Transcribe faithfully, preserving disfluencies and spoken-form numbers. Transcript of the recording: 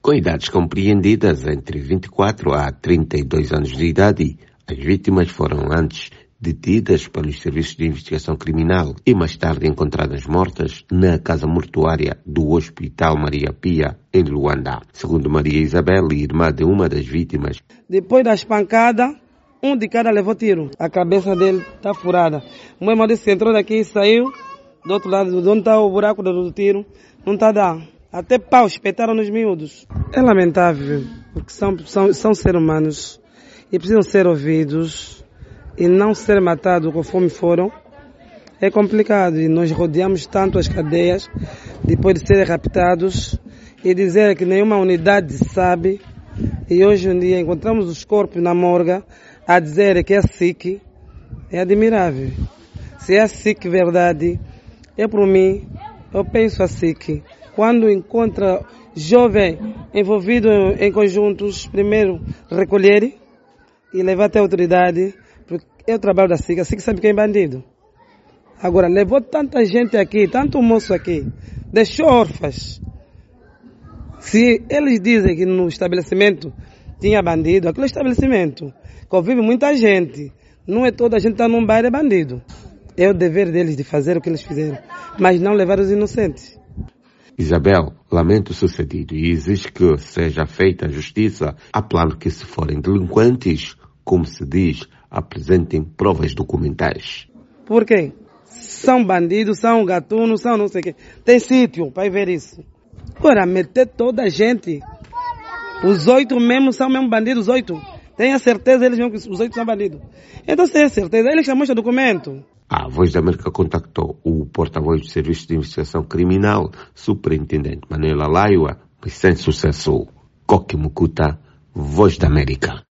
Com idades compreendidas entre vinte e quatro a trinta e dois anos de idade, as vítimas foram antes detidas pelos serviços de investigação criminal e mais tarde encontradas mortas na casa mortuária do Hospital Maria Pia, em Luanda. Segundo Maria Isabel, irmã de uma das vítimas, depois da espancada, um de cada levou tiro. A cabeça dele está furada. O meu irmão disse que entrou daqui e saiu do outro lado, de onde está o buraco do tiro, não está a dar. Até pau espetaram nos miúdos. É lamentável, porque são, são, são seres humanos e precisam ser ouvidos e não ser matados conforme foram. É complicado e nós rodeamos tanto as cadeias depois de serem raptados e dizer que nenhuma unidade sabe. E hoje em dia encontramos os corpos na morgue a dizer que é S I C. É admirável. Se é S I C verdade, eu por mim, eu penso assim que quando encontra jovem envolvido em conjuntos, primeiro recolher e levar até a autoridade, porque é o trabalho da S I C. A S I C sabe quem é bandido. Agora, levou tanta gente aqui, tanto moço aqui, deixou órfãs. Se eles dizem que no estabelecimento tinha bandido, aquele estabelecimento convive muita gente. Não é toda a gente que está num bairro é bandido. É o dever deles de fazer o que eles fizeram, mas não levar os inocentes. Isabel lamenta o sucedido e exige que seja feita a justiça, apelando que se forem delinquentes, como se diz, apresentem provas documentais. Por quê? São bandidos, são gatunos, são não sei o quê. Tem sítio para ver isso. Agora, meter toda a gente, os oito mesmo são mesmo bandidos, os oito. Tenha certeza eles mesmo que os oito são bandidos. Então, se tem certeza, eles chamam de documento. A Voz da América contactou o porta-voz do Serviço de Investigação Criminal, Superintendente Manuel Alaiua, mas sem sucesso. Coque Mucuta, Voz da América.